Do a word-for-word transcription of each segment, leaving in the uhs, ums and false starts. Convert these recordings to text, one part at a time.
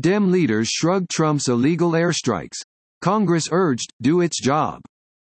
Dem leaders shrugged Trump's illegal airstrikes. Congress urged, do its job.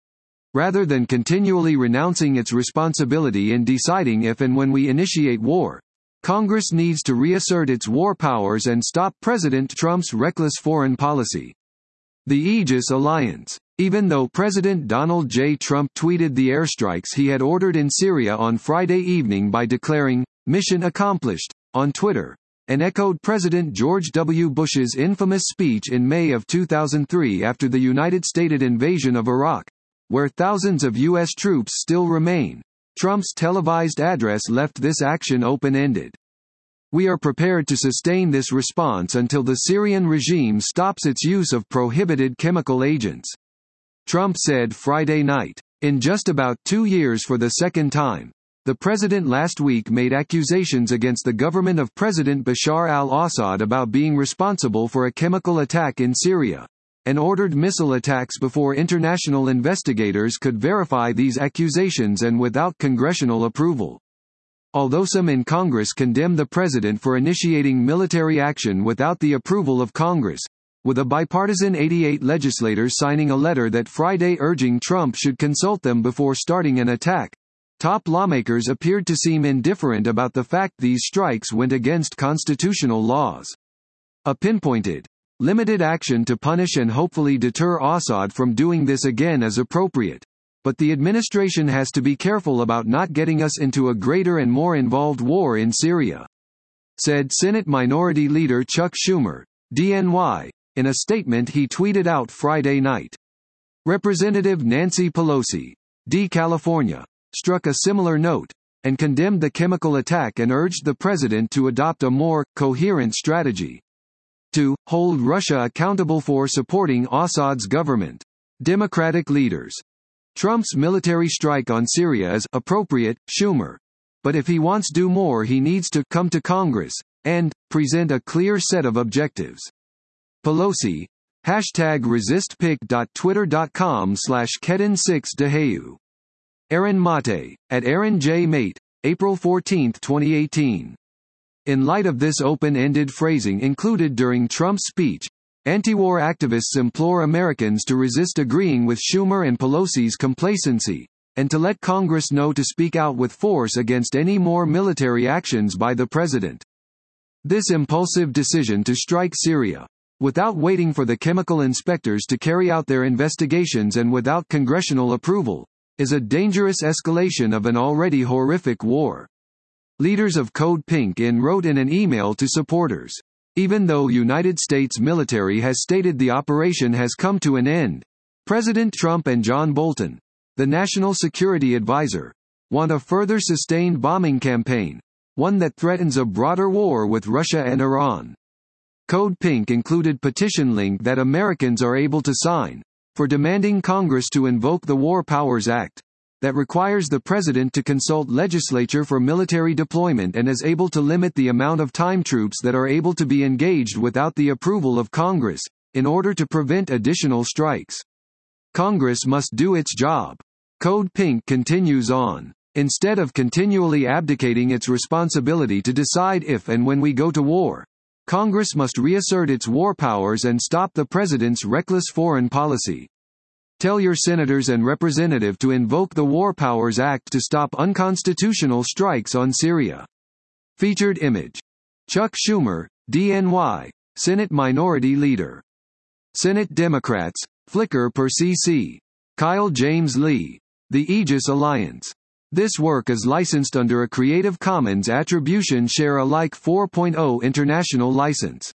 Rather than continually renouncing its responsibility in deciding if and when we initiate war, Congress needs to reassert its war powers and stop President Trump's reckless foreign policy. The Aegis Alliance. Even though President Donald J. Trump tweeted the airstrikes he had ordered in Syria on Friday evening by declaring, "Mission accomplished," on Twitter, and echoed President George W. Bush's infamous speech in May of two thousand three after the United States invasion of Iraq, where thousands of U S troops still remain, Trump's televised address left this action open-ended. We are prepared to sustain this response until the Syrian regime stops its use of prohibited chemical agents, Trump said Friday night. In just about two years for the second time, the president last week made accusations against the government of President Bashar al-Assad about being responsible for a chemical attack in Syria, and ordered missile attacks before international investigators could verify these accusations and without congressional approval. Although some in Congress condemn the president for initiating military action without the approval of Congress, with a bipartisan eighty-eight legislators signing a letter that Friday urging Trump should consult them before starting an attack, top lawmakers appeared to seem indifferent about the fact these strikes went against constitutional laws. A pinpointed, limited action to punish and hopefully deter Assad from doing this again is appropriate, but the administration has to be careful about not getting us into a greater and more involved war in Syria, said Senate Minority Leader Chuck Schumer, D N Y, in a statement he tweeted out Friday night. Representative Nancy Pelosi, D. California, struck a similar note, and condemned the chemical attack and urged the president to adopt a more coherent strategy to hold Russia accountable for supporting Assad's government. Democratic leaders. Trump's military strike on Syria is appropriate, Schumer. But if he wants to do more, he needs to come to Congress and present a clear set of objectives. Pelosi, hashtag resistpic.twitter.com slash Kedin six Deheu. Aaron Mate, at Aaron J. Mate, April fourteenth twenty eighteen. In light of this open-ended phrasing included during Trump's speech, anti-war activists implore Americans to resist agreeing with Schumer and Pelosi's complacency, and to let Congress know to speak out with force against any more military actions by the president. This impulsive decision to strike Syria, without waiting for the chemical inspectors to carry out their investigations and without congressional approval, is a dangerous escalation of an already horrific war. Leaders of Code Pink in wrote in an email to supporters. Even though United States military has stated the operation has come to an end, President Trump and John Bolton, the National Security Advisor, want a further sustained bombing campaign, one that threatens a broader war with Russia and Iran. Code Pink included petition link that Americans are able to sign, for demanding Congress to invoke the War Powers Act, that requires the president to consult legislature for military deployment and is able to limit the amount of time troops that are able to be engaged without the approval of Congress, in order to prevent additional strikes. Congress must do its job. Code Pink continues on. Instead of continually abdicating its responsibility to decide if and when we go to war, Congress must reassert its war powers and stop the president's reckless foreign policy. Tell your senators and representatives to invoke the War Powers Act to stop unconstitutional strikes on Syria. Featured image. Chuck Schumer, D N Y, Senate Minority Leader. Senate Democrats, Flickr per C C. Kyle James Lee. The Aegis Alliance. This work is licensed under a Creative Commons Attribution Share Alike four point oh international license.